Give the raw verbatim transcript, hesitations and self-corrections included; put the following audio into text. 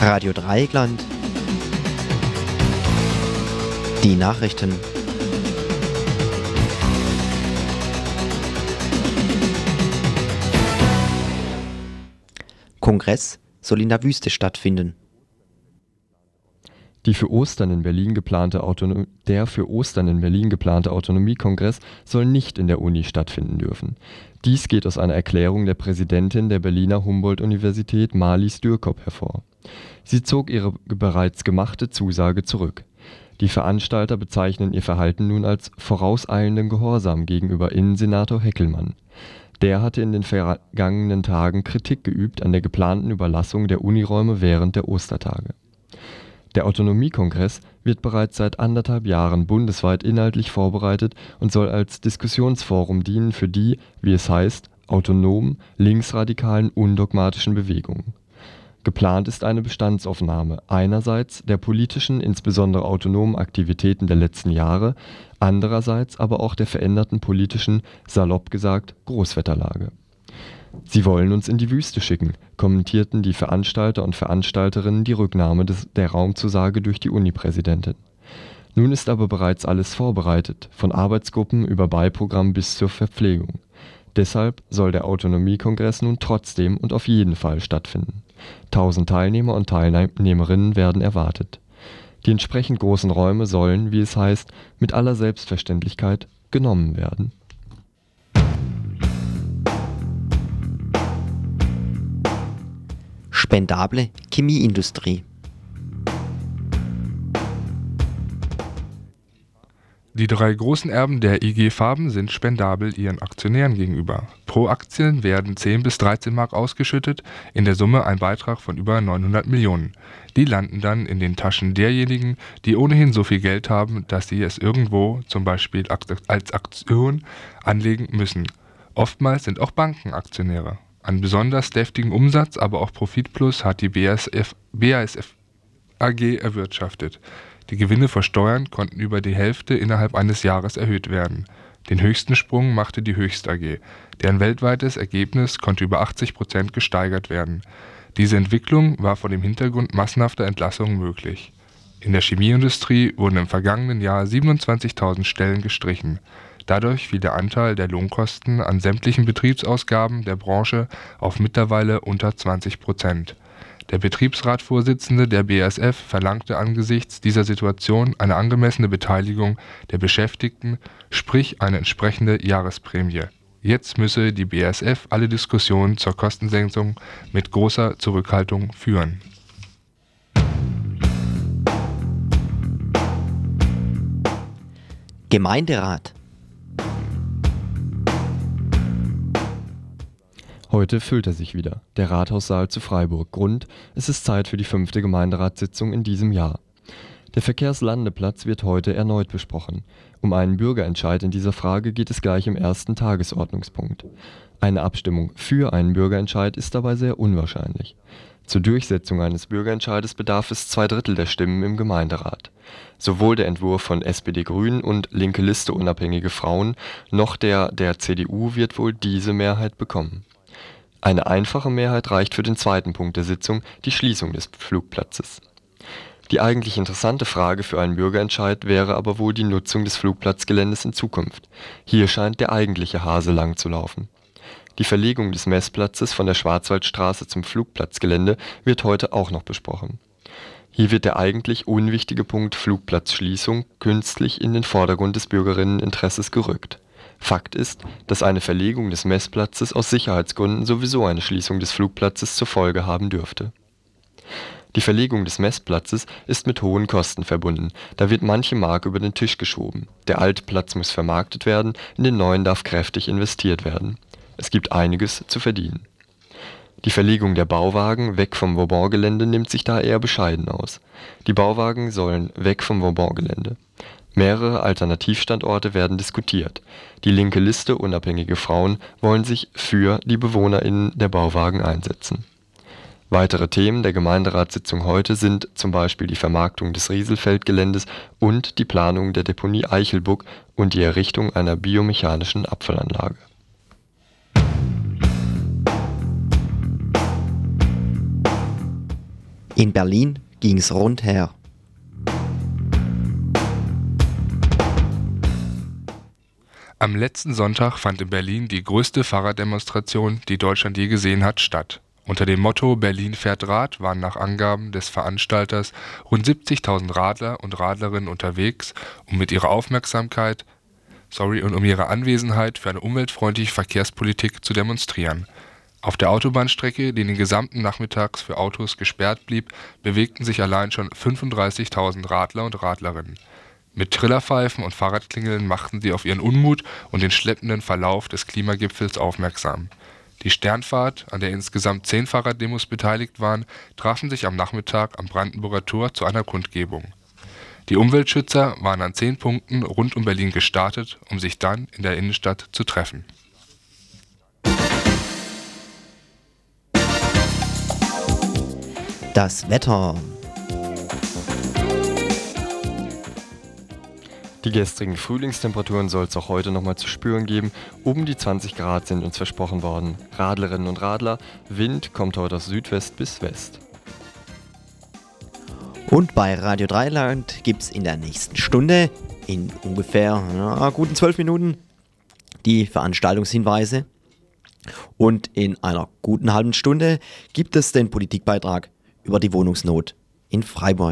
Radio Dreieckland. Die Nachrichten. Kongress soll in der Wüste stattfinden. Die für Ostern in Berlin geplante Autonom- der für Ostern in Berlin geplante Autonomiekongress soll nicht in der Uni stattfinden dürfen. Dies geht aus einer Erklärung der Präsidentin der Berliner Humboldt-Universität Marlies Dürkop hervor. Sie zog ihre bereits gemachte Zusage zurück. Die Veranstalter bezeichnen ihr Verhalten nun als vorauseilenden Gehorsam gegenüber Innensenator Heckelmann. Der hatte in den vergangenen Tagen Kritik geübt an der geplanten Überlassung der Uniräume während der Ostertage. Der Autonomiekongress wird bereits seit anderthalb Jahren bundesweit inhaltlich vorbereitet und soll als Diskussionsforum dienen für die, wie es heißt, autonomen, linksradikalen, undogmatischen Bewegungen. Geplant ist eine Bestandsaufnahme einerseits der politischen, insbesondere autonomen Aktivitäten der letzten Jahre, andererseits aber auch der veränderten politischen, salopp gesagt, Großwetterlage. Sie wollen uns in die Wüste schicken, kommentierten die Veranstalter und Veranstalterinnen die Rücknahme des, der Raumzusage durch die Uni-Präsidentin. Nun ist aber bereits alles vorbereitet, von Arbeitsgruppen über Beiprogramm bis zur Verpflegung. Deshalb soll der Autonomiekongress nun trotzdem und auf jeden Fall stattfinden. Tausend Teilnehmer und Teilnehmerinnen werden erwartet. Die entsprechend großen Räume sollen, wie es heißt, mit aller Selbstverständlichkeit genommen werden. Spendable Chemieindustrie. Die drei großen Erben der I G Farben sind spendabel ihren Aktionären gegenüber. Pro Aktien werden zehn bis dreizehn Mark ausgeschüttet, in der Summe ein Beitrag von über neunhundert Millionen. Die landen dann in den Taschen derjenigen, die ohnehin so viel Geld haben, dass sie es irgendwo, zum Beispiel als Aktion, anlegen müssen. Oftmals sind auch Banken Aktionäre. Einen besonders deftigen Umsatz, aber auch Profitplus hat die B A S F, B A S F A G erwirtschaftet. Die Gewinne vor Steuern konnten über die Hälfte innerhalb eines Jahres erhöht werden. Den höchsten Sprung machte die Höchst A G. Deren weltweites Ergebnis konnte über achtzig Prozent gesteigert werden. Diese Entwicklung war vor dem Hintergrund massenhafter Entlassungen möglich. In der Chemieindustrie wurden im vergangenen Jahr siebenundzwanzigtausend Stellen gestrichen. Dadurch fiel der Anteil der Lohnkosten an sämtlichen Betriebsausgaben der Branche auf mittlerweile unter zwanzig Prozent. Der Betriebsratsvorsitzende der B A S F verlangte angesichts dieser Situation eine angemessene Beteiligung der Beschäftigten, sprich eine entsprechende Jahresprämie. Jetzt müsse die B A S F alle Diskussionen zur Kostensenkung mit großer Zurückhaltung führen. Gemeinderat. Heute füllt er sich wieder, der Rathaussaal zu Freiburg. Grund: Es ist Zeit für die fünfte Gemeinderatssitzung in diesem Jahr. Der Verkehrslandeplatz wird heute erneut besprochen. Um einen Bürgerentscheid in dieser Frage geht es gleich im ersten Tagesordnungspunkt. Eine Abstimmung für einen Bürgerentscheid ist dabei sehr unwahrscheinlich. Zur Durchsetzung eines Bürgerentscheides bedarf es zwei Drittel der Stimmen im Gemeinderat. Sowohl der Entwurf von S P D-Grünen und Linke Liste Unabhängige Frauen noch der der C D U wird wohl diese Mehrheit bekommen. Eine einfache Mehrheit reicht für den zweiten Punkt der Sitzung, die Schließung des Flugplatzes. Die eigentlich interessante Frage für einen Bürgerentscheid wäre aber wohl die Nutzung des Flugplatzgeländes in Zukunft. Hier scheint der eigentliche Hase lang zu laufen. Die Verlegung des Messplatzes von der Schwarzwaldstraße zum Flugplatzgelände wird heute auch noch besprochen. Hier wird der eigentlich unwichtige Punkt Flugplatzschließung künstlich in den Vordergrund des Bürgerinneninteresses gerückt. Fakt ist, dass eine Verlegung des Messplatzes aus Sicherheitsgründen sowieso eine Schließung des Flugplatzes zur Folge haben dürfte. Die Verlegung des Messplatzes ist mit hohen Kosten verbunden, da wird manche Mark über den Tisch geschoben. Der alte Platz muss vermarktet werden, in den neuen darf kräftig investiert werden. Es gibt einiges zu verdienen. Die Verlegung der Bauwagen weg vom Vauban-Gelände nimmt sich da eher bescheiden aus. Die Bauwagen sollen weg vom Vauban-Gelände. Mehrere Alternativstandorte werden diskutiert. Die linke Liste Unabhängige Frauen wollen sich für die BewohnerInnen der Bauwagen einsetzen. Weitere Themen der Gemeinderatssitzung heute sind zum Beispiel die Vermarktung des Rieselfeld-Geländes und die Planung der Deponie Eichelbuck und die Errichtung einer biomechanischen Abfallanlage. In Berlin ging's rund her. Am letzten Sonntag fand in Berlin die größte Fahrraddemonstration, die Deutschland je gesehen hat, statt. Unter dem Motto Berlin fährt Rad waren nach Angaben des Veranstalters rund siebzigtausend Radler und Radlerinnen unterwegs, um mit ihrer Aufmerksamkeit, sorry, und um ihre Anwesenheit für eine umweltfreundliche Verkehrspolitik zu demonstrieren. Auf der Autobahnstrecke, die den gesamten Nachmittags für Autos gesperrt blieb, bewegten sich allein schon fünfunddreißigtausend Radler und Radlerinnen. Mit Trillerpfeifen und Fahrradklingeln machten sie auf ihren Unmut und den schleppenden Verlauf des Klimagipfels aufmerksam. Die Sternfahrt, an der insgesamt zehn Fahrraddemos beteiligt waren, trafen sich am Nachmittag am Brandenburger Tor zu einer Kundgebung. Die Umweltschützer waren an zehn Punkten rund um Berlin gestartet, um sich dann in der Innenstadt zu treffen. Das Wetter. Die gestrigen Frühlingstemperaturen soll es auch heute nochmal zu spüren geben. Oben die zwanzig Grad sind uns versprochen worden. Radlerinnen und Radler, Wind kommt heute aus Südwest bis West. Und bei Radio Dreiland gibt's in der nächsten Stunde, in ungefähr na, guten zwölf Minuten, die Veranstaltungshinweise. Und in einer guten halben Stunde gibt es den Politikbeitrag über die Wohnungsnot in Freiburg.